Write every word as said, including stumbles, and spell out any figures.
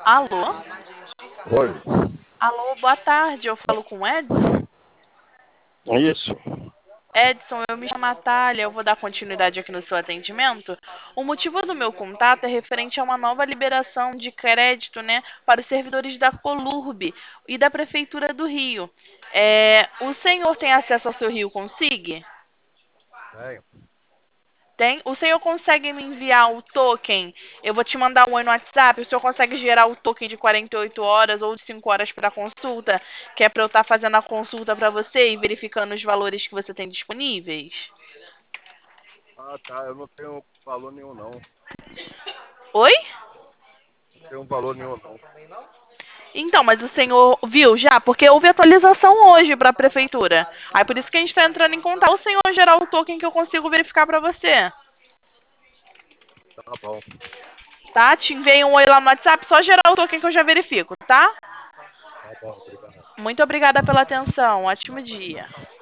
Alô? Oi. Alô, boa tarde. Eu falo com o Edson? Isso. Edson, eu me chamo Natália, eu vou dar continuidade aqui no seu atendimento. O motivo do meu contato é referente a uma nova liberação de crédito, né, para os servidores da Colurb e da Prefeitura do Rio. É, o senhor tem acesso ao seu Rio Consig? Tenho. Tem? O senhor consegue me enviar o token? Eu vou te mandar um oi no WhatsApp. O senhor consegue gerar o token de quarenta e oito horas ou de cinco horas para consulta? Que é para eu estar fazendo a consulta para você e verificando os valores que você tem disponíveis? Ah, tá. Eu não tenho valor nenhum, não. Não Oi? tenho valor nenhum, não. Então, mas o senhor viu já? Porque houve atualização hoje para a prefeitura. Aí por isso que a gente está entrando em contato. O senhor gerar o token que eu consigo verificar para você. Tá bom. Tá? Te enviei um oi lá no WhatsApp. Só gerar o token que eu já verifico, tá? Tá bom, obrigado. Muito obrigada pela atenção. Ótimo dia.